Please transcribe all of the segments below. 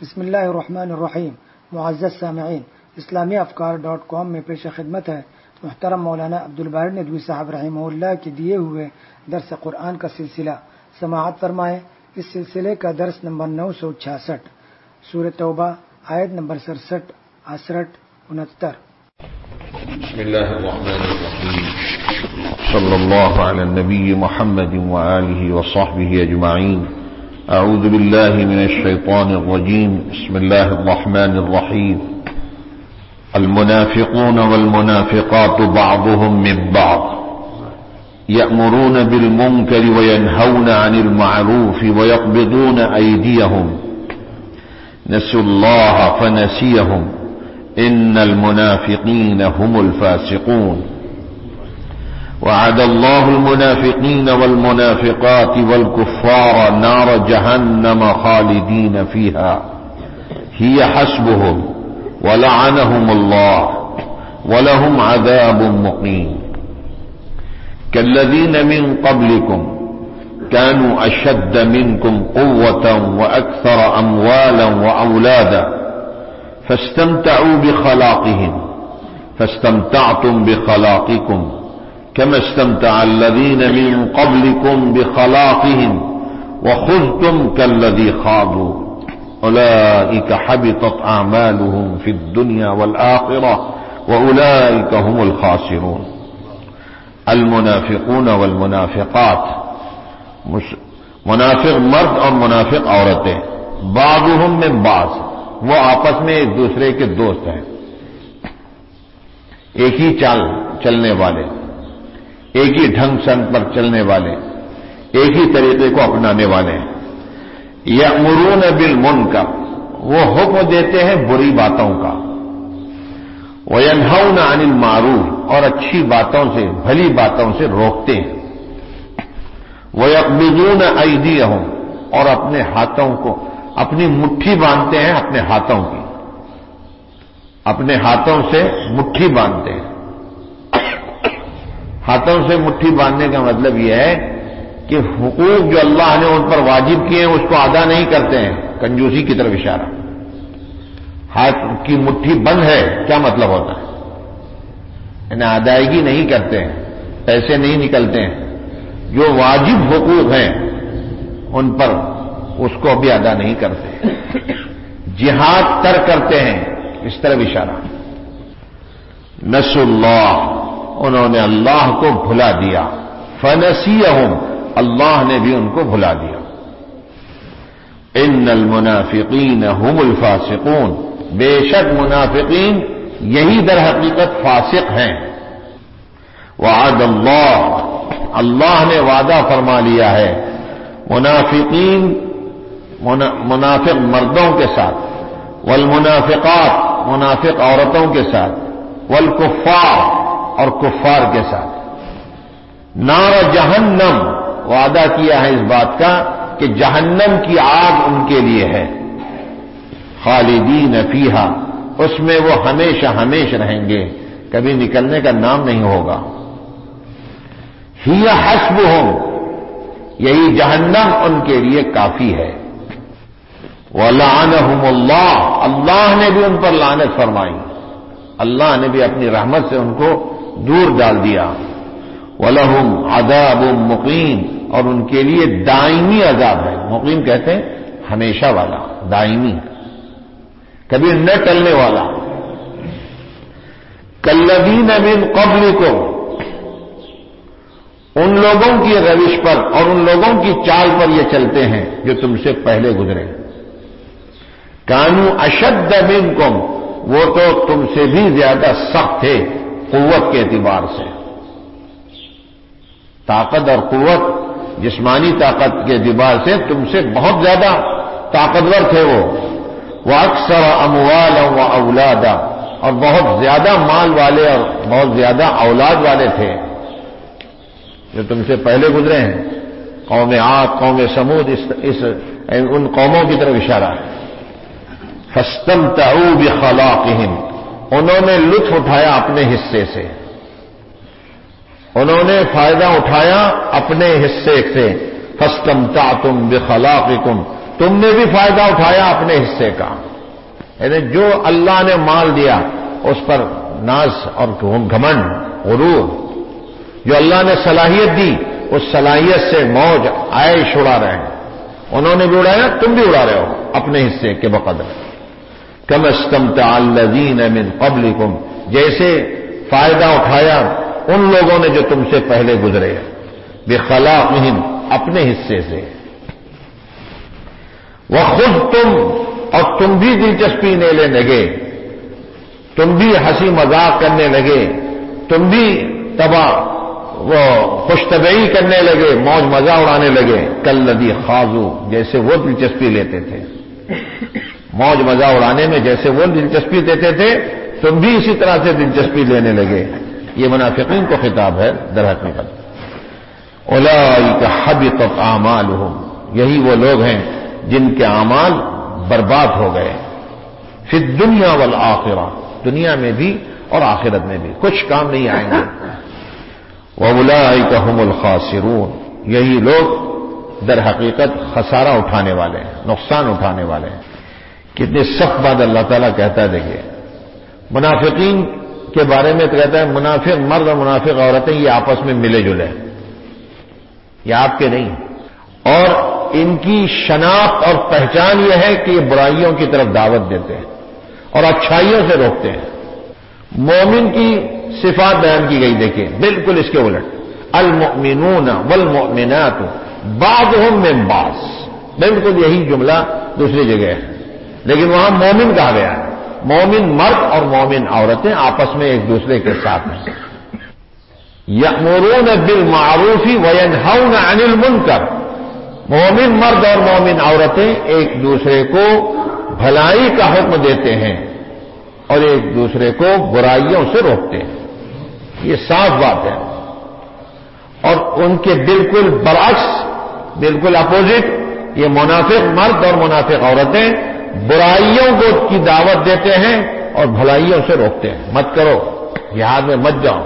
بسم اللہ الرحمن الرحیم. معزز سامعین، اسلامی افکار.com میں پیش خدمت ہے محترم مولانا عبدالباری ندوی صاحب رحمہ اللہ کے دیے ہوئے درس قرآن کا سلسلہ. سماعت فرمائیں. اس سلسلے کا درس نمبر 966، سورہ توبہ، آیت نمبر 67، 68، 69. بسم اللہ الرحمن الرحیم. صلی اللہ علی النبی محمد وآلہ وصحبہ اجمعین. اعوذ باللہ من الشیطان الرجیم. بسم اللہ الرحمن الرحیم. المنافقون والمنافقات بعضهم من بعض يأمرون بالمنكر وينهون عن المعروف ويقبضون أيديهم نسوا الله فنسيهم إن المنافقين هم الفاسقون. وعد الله المنافقين والمنافقات والكفار نار جهنم خالدين فيها هي حسبهم ولعنهم الله ولهم عذاب مقيم. كالذين من قبلكم كانوا أشد منكم قوة وأكثر أموالا وأولادا فاستمتعوا بخلاقهم فاستمتعتم بخلاقكم كما استمتع الذين من قبلكم بخلاقهم وخذتم كالذي خاضوا أولئك حبطت أعمالهم في الدنيا والآخرة وأولئك هم الخاسرون. المنافقون والمنافقات، منافق مرد اور منافق عورتیں، بعضهم من بعض، وہ آپس میں ایک دوسرے کے دوست ہیں، ایک ہی چال چلنے والے، ایک ہی ڈھنگ سن پر چلنے والے، ایک ہی طریقے کو اپنانے والے ہیں. یأمرون بالمنکر، وہ حکم دیتے ہیں بری باتوں کا، وینہون عن المعروف، اور اچھی باتوں سے، بھلی باتوں سے روکتے ہیں. ویقبضون ایدیہم، اور اپنے ہاتھوں کو، اپنی مٹھی باندھتے ہیں، اپنے ہاتھوں کی، اپنے ہاتھوں سے مٹھی باندھتے ہیں. ہاتھوں سے مٹھی باندھنے کا مطلب یہ ہے کہ حقوق جو اللہ نے ان پر واجب کیے ہیں اس کو ادا نہیں کرتے ہیں. کنجوسی کی طرف اشارہ. ہاتھ کی مٹھی بند ہے، کیا مطلب ہوتا ہے؟ یعنی ادائیگی نہیں کرتے ہیں، پیسے نہیں نکلتے ہیں، جو واجب حقوق ہیں ان پر اس کو بھی ادا نہیں کرتے. جہاد ترک کرتے ہیں، اس طرف اشارہ. نسوا اللہ، انہوں نے اللہ کو بھلا دیا. فنسیہم، اللہ نے بھی ان کو بھلا دیا. ان المنافقین هم الفاسقون، بے شک منافقین یہی در حقیقت فاسق ہیں. وعد اللہ، اللہ نے وعدہ فرما لیا ہے منافقین، منافق مردوں کے ساتھ، والمنافقات، منافق عورتوں کے ساتھ، والکفار، اور کفار کے ساتھ. نار جہنم، وعدہ کیا ہے اس بات کا کہ جہنم کی آگ ان کے لیے ہے. خالدین فیہا، اس میں وہ ہمیشہ ہمیشہ رہیں گے، کبھی نکلنے کا نام نہیں ہوگا. ہی حسبہم، یہی جہنم ان کے لیے کافی ہے. وَلَعَنَهُمُ اللَّهُ، اللہ نے بھی ان پر لعنت فرمائی، اللہ نے بھی اپنی رحمت سے ان کو دور ڈال دیا. وَلَهُمْ عَذَابٌ مُقِيمٌ، اور ان کے لیے دائمی عذاب ہے. مقیم کہتے ہیں ہمیشہ والا، دائمی، کبھی نہ ٹلنے والا. کالذین من قبلکم، ان لوگوں کی روش پر اور ان لوگوں کی چال پر یہ چلتے ہیں جو تم سے پہلے گزرے. کانوا اشد منکم، وہ تو تم سے بھی زیادہ سخت تھے قوت کے اعتبار سے. طاقت اور قوت، جسمانی طاقت کے اعتبار سے تم سے بہت زیادہ طاقتور تھے وہ. وَأَكْثَرَ أَمْوَالًا وَأَوْلَادًا، اور بہت زیادہ مال والے اور بہت زیادہ اولاد والے تھے جو تم سے پہلے گزرے ہیں. قوم عاد، قوم سمود، ان قوموں کی طرف اشارہ ہے. فَاسْتَمْتَعُوا بِخَلَاقِهِمْ، انہوں نے لطف اٹھایا اپنے حصے سے، انہوں نے فائدہ اٹھایا اپنے حصے سے. فَاسْتَمْتَعْتُمْ بِخَلَاقِكُمْ، تم نے بھی فائدہ اٹھایا اپنے حصے کا، یعنی جو اللہ نے مال دیا اس پر ناز اور گھمنڈ، غرور، جو اللہ نے صلاحیت دی اس صلاحیت سے موج عائش اڑا رہے ہیں، انہوں نے بھی اڑایا، تم بھی اڑا رہے ہو اپنے حصے کے بقدر۔ کما استمتع الذین من قبلکم، جیسے فائدہ اٹھایا ان لوگوں نے جو تم سے پہلے گزرے، بخلاقہم، اپنے حصے سے، وخذتم، اور تم بھی دلچسپی لینے لگے، تم بھی ہنسی مذاق کرنے لگے، تم بھی وہ خوش طبعی کرنے لگے، موج مزہ اڑانے لگے، کالذی خاضوا، جیسے وہ دلچسپی لیتے تھے، موج مزہ اڑانے میں جیسے وہ دلچسپی دیتے تھے تم بھی اسی طرح سے دلچسپی لینے لگے۔ یہ منافقین کو خطاب ہے در حقیقت۔ اولئک حبطت اعمالہم، یہی وہ لوگ ہیں جن کے اعمال برباد ہو گئے، فی الدنیا والآخرہ، دنیا میں بھی اور آخرت میں بھی کچھ کام نہیں آئیں گے۔ وَأُولَئِكَ هُمُ الْخَاسِرُونَ، یہی لوگ در حقیقت خسارہ اٹھانے والے ہیں، نقصان اٹھانے والے ہیں۔ کتنی سخت بات اللہ تعالیٰ کہتا ہے، دیکھیے منافقین کے بارے میں تو کہتا ہے منافق مرد اور منافق عورتیں یہ آپس میں ملے جلے، یہ آپ کے نہیں، اور ان کی شناخت اور پہچان یہ ہے کہ یہ برائیوں کی طرف دعوت دیتے ہیں اور اچھائیوں سے روکتے ہیں۔ مومن کی صفات بیان کی گئی، دیکھیں بالکل اس کے الٹ، المؤمنون والمؤمنات بعضهم من بعض، بالکل یہی جملہ دوسری جگہ ہے، لیکن وہاں مومن کہا گیا ہے۔ مومن مرد اور مومن عورتیں آپس میں ایک دوسرے کے ساتھ ہیں۔ یأمرون بالمعروف وینہون عن المنکر، مومن مرد اور مومن عورتیں ایک دوسرے کو بھلائی کا حکم دیتے ہیں اور ایک دوسرے کو برائیوں سے روکتے ہیں، یہ صاف بات ہے۔ اور ان کے بالکل برعکس، بالکل اپوزٹ، یہ منافق مرد اور منافق عورتیں برائیوں کو کی دعوت دیتے ہیں اور بھلائیوں سے روکتے ہیں، مت کرو، جہاد میں مت جاؤ،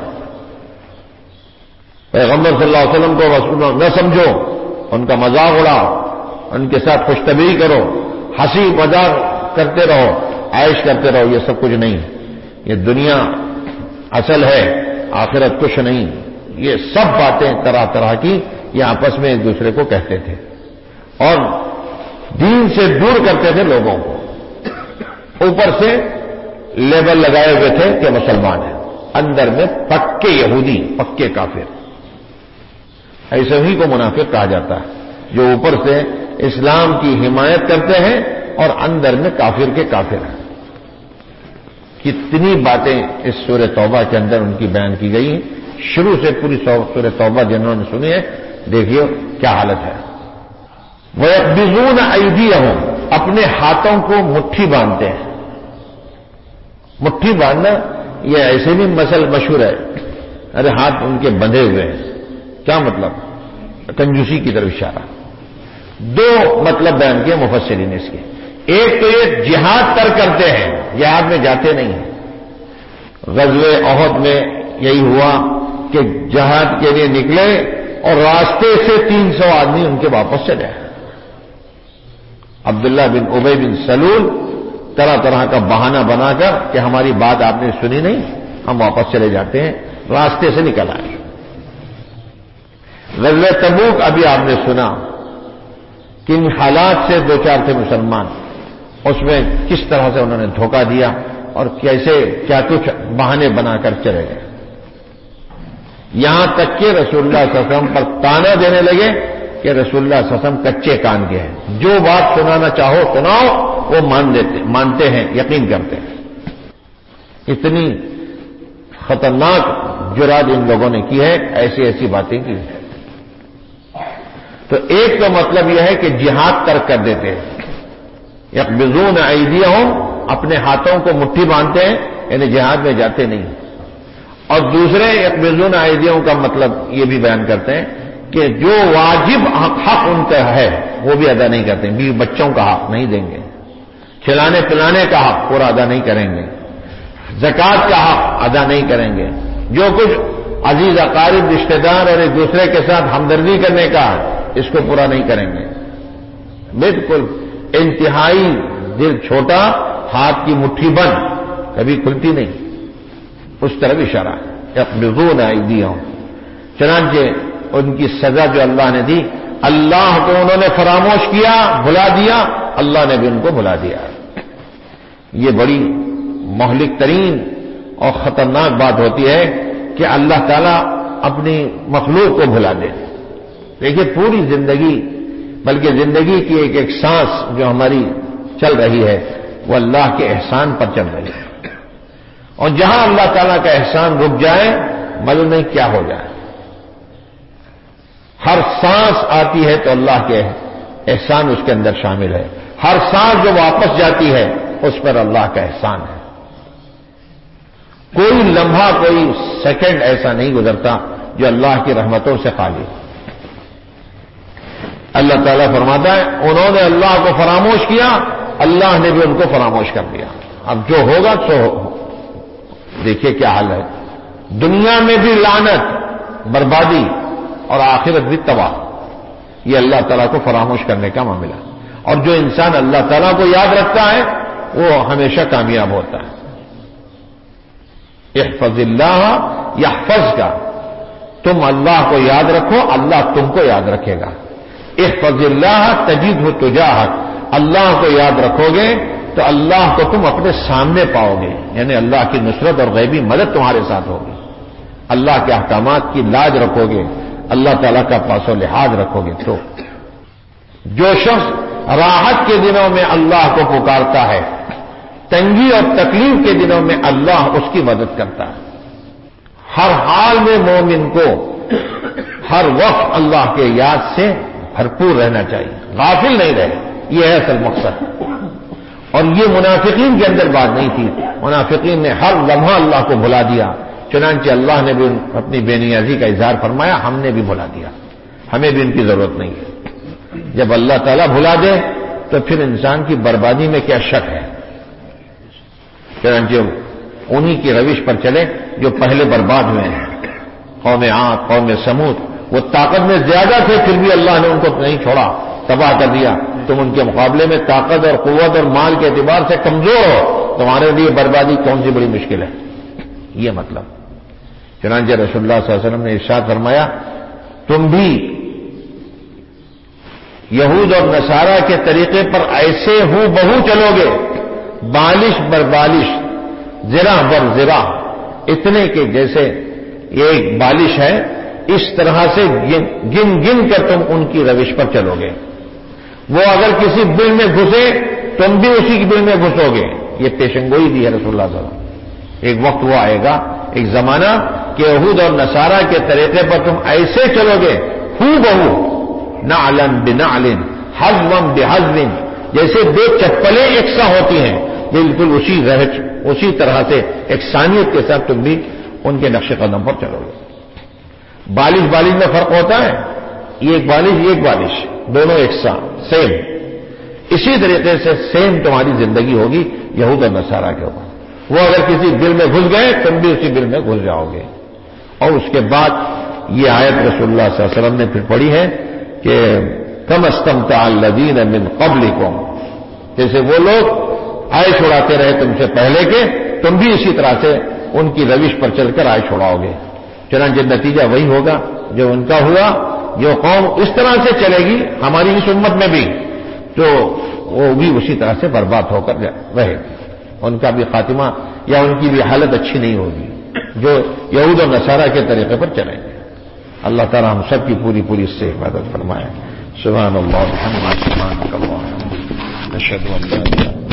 پیغمبر صلی اللہ علیہ وسلم کو رسول نہ سمجھو، ان کا مذاق اڑاؤ، ان کے ساتھ خوش طبعی کرو، ہنسی مذاق کرتے رہو، عائش کرتے رہو، یہ سب کچھ نہیں، یہ دنیا اصل ہے، آخرت کچھ نہیں، یہ سب باتیں طرح طرح کی یہ آپس میں ایک دوسرے کو کہتے تھے اور دین سے دور کرتے تھے لوگوں کو، اوپر سے لیبل لگائے ہوئے تھے کہ مسلمان ہیں، اندر میں پکے یہودی، پکے کافر، ایسے ہی کو منافق کہا جاتا ہے جو اوپر سے اسلام کی حمایت کرتے ہیں اور اندر میں کافر کے کافر ہیں۔ کتنی باتیں اس سورہ توبہ کے اندر ان کی بیان کی گئی ہیں، شروع سے پوری سورہ توبہ جنہوں نے سنی ہے دیکھیے کیا حالت ہے۔ وَيَقْبِضُونَ أَيْدِيَهُمْ، اپنے ہاتھوں کو مٹھی باندھتے ہیں۔ مٹھی باندھنا یہ ایسے بھی مشہور ہے، ارے ہاتھ ان کے بندھے ہوئے ہیں، کیا مطلب؟ کنجوسی کی طرف اشارہ۔ دو مطلب بیان کیے مفسرین اس کے، ایک تو یہ جہاد ترک کرتے ہیں، جہاد میں جاتے نہیں ہیں۔ غزوہ احد میں یہی ہوا کہ جہاد کے لیے نکلے اور راستے سے 300 آدمی ان کے واپس چلے آئے۔ عبداللہ بن ابی بن سلول طرح طرح کا بہانہ بنا کر کہ ہماری بات آپ نے سنی نہیں، ہم واپس چلے جاتے ہیں، راستے سے نکل آئے۔ غزوہ تبوک ابھی آپ نے سنا کن حالات سے دو چار تھے مسلمان، اس میں کس طرح سے انہوں نے دھوکہ دیا اور کیسے کیا کچھ بہانے بنا کر چلے گئے، یہاں تک کہ رسول اللہ صلی اللہ علیہ وسلم پر تانا دینے لگے کہ رسول اللہ صلی اللہ علیہ وسلم کچے کان کے ہیں، جو بات سنانا چاہو سناؤ، وہ مانتے ہیں، یقین کرتے ہیں۔ اتنی خطرناک جرات ان لوگوں نے کی ہے، ایسی ایسی باتیں کی ہیں۔ تو ایک تو مطلب یہ ہے کہ جہاد ترک کر دیتے ہیں، یقبضون ایدیہم، اپنے ہاتھوں کو مٹھی باندھتے ہیں، یعنی جہاد میں جاتے نہیں۔ اور دوسرے یقبضون ایدیہم کا مطلب یہ بھی بیان کرتے ہیں کہ جو واجب حق ان کا ہے وہ بھی ادا نہیں کرتے، بیوی بچوں کا حق نہیں دیں گے، کھلانے پلانے کا حق پورا ادا نہیں کریں گے، زکوٰۃ کا حق ادا نہیں کریں گے، جو کچھ عزیز اقارب رشتہ دار اور ایک دوسرے کے ساتھ ہمدردی کرنے کا اس کو پورا نہیں کریں گے، بالکل انتہائی دل چھوٹا، ہاتھ کی مٹھی بند، کبھی کھلتی نہیں، اس طرف اشارہ یقبضون ایدیہم۔ چنانچہ ان کی سزا جو اللہ نے دی، اللہ کو انہوں نے فراموش کیا، بھلا دیا، اللہ نے بھی ان کو بھلا دیا۔ یہ بڑی مہلک ترین اور خطرناک بات ہوتی ہے کہ اللہ تعالیٰ اپنی مخلوق کو بھلا دے۔ دیکھیے پوری زندگی، بلکہ زندگی کی ایک ایک سانس جو ہماری چل رہی ہے وہ اللہ کے احسان پر چل رہی ہے، اور جہاں اللہ تعالیٰ کا احسان رک جائے معلوم نہیں کیا ہو جائے۔ ہر سانس آتی ہے تو اللہ کے احسان اس کے اندر شامل ہے، ہر سانس جو واپس جاتی ہے اس پر اللہ کا احسان ہے۔ کوئی لمحہ، کوئی سیکنڈ ایسا نہیں گزرتا جو اللہ کی رحمتوں سے خالی۔ اللہ تعالیٰ فرماتا ہے انہوں نے اللہ کو فراموش کیا، اللہ نے بھی ان کو فراموش کر دیا۔ اب جو ہوگا سو دیکھیے کیا حال ہے، دنیا میں بھی لعنت، بربادی، اور آخرت بھی تباہ۔ یہ اللہ تعالیٰ کو فراموش کرنے کا معاملہ، اور جو انسان اللہ تعالیٰ کو یاد رکھتا ہے وہ ہمیشہ کامیاب ہوتا ہے۔ احفظ اللہ یحفظ کا، تم اللہ کو یاد رکھو، اللہ تم کو یاد رکھے گا۔ احفظ اللہ تجدہ تجاہک، اللہ کو یاد رکھو گے تو اللہ کو تم اپنے سامنے پاؤ گے، یعنی اللہ کی نصرت اور غیبی مدد تمہارے ساتھ ہوگی۔ اللہ کے احکامات کی لاج رکھو گے، اللہ تعالیٰ کا پاس و لحاظ رکھو گے تو جو شخص راحت کے دنوں میں اللہ کو پکارتا ہے، تنگی اور تکلیف کے دنوں میں اللہ اس کی مدد کرتا ہے۔ ہر حال میں مومن کو ہر وقت اللہ کے یاد سے بھرپور رہنا چاہیے، غافل نہیں رہے، یہ ہے اصل مقصد۔ اور یہ منافقین کے اندر بات نہیں تھی، منافقین نے ہر لمحہ اللہ کو بھلا دیا، چنانچہ اللہ نے بھی اپنی بے نیازی کا اظہار فرمایا، ہم نے بھی بھلا دیا، ہمیں بھی ان کی ضرورت نہیں ہے۔ جب اللہ تعالیٰ بھلا دے تو پھر انسان کی بربادی میں کیا شک ہے؟ چنانچہ انہی کی روش پر چلے جو پہلے برباد ہوئے ہیں، قوم عاد، قوم سمود، وہ طاقت میں زیادہ تھے پھر بھی اللہ نے ان کو نہیں چھوڑا، تباہ کر دیا۔ تم ان کے مقابلے میں طاقت اور قوت اور مال کے اعتبار سے کمزور ہو، تمہارے لیے بربادی کون سی بڑی مشکل ہے، یہ مطلب۔ چنانچہ رسول اللہ صلی اللہ علیہ وسلم نے ارشاد فرمایا تم بھی یہود اور نصارہ کے طریقے پر ایسے ہو بہو چلو گے، بالش بر بالش، زرہ بر زرہ، اتنے کے جیسے ایک بالش ہے اس طرح سے گن گن کر تم ان کی روش پر چلو گے۔ وہ اگر کسی بل میں گھسے تم بھی اسی کی بل میں گھسو گے، یہ پیشنگوئی دی ہے رسول اللہ صلی اللہ علیہ وسلم۔ ایک وقت وہ آئے گا، ایک زمانہ کہ یہود اور نصارہ کے طریقے پر تم ایسے چلو گے ہو بہو، نعلن بنعلن، حزوا بحزو، جیسے دو چپلیں یکساں ہوتی ہیں، بالکل اسی طرح سے یکسانیت کے ساتھ تم بھی ان کے نقش قدم پر چلو گے۔ بالش بالش میں فرق ہوتا ہے، ایک بالش دونوں یکساں سیم، اسی طریقے سے سیم تمہاری زندگی ہوگی یہود اور نصارہ کے اوپر۔ وہ اگر کسی بل میں گھس گئے تم بھی اسی بل میں گھس جاؤ گے۔ اور اس کے بعد یہ آیت رسول اللہ صلی اللہ علیہ وسلم نے پھر پڑھی ہے کہ کم استمتع الذین من قبلکم، جیسے وہ لوگ عائش اڑاتے رہے تم سے پہلے کے، تم بھی اسی طرح سے ان کی روش پر چل کر عائش اڑاؤ گے۔ چنانچہ نتیجہ وہی ہوگا جو ان کا ہوا۔ جو قوم اس طرح سے چلے گی ہماری اس امت میں بھی، تو وہ بھی اسی طرح سے برباد ہو کر رہے گی، ان کا بھی خاتمہ یا ان کی بھی حالت اچھی نہیں ہوگی جو یہود اور نصارہ کے طریقے پر چلیں گے۔ اللہ تعالی ہم سب کی پوری اس سے حفاظت فرمائے۔ سبحان اللہ، سبحانک اللہم، نشہد ان لا الہ الا انت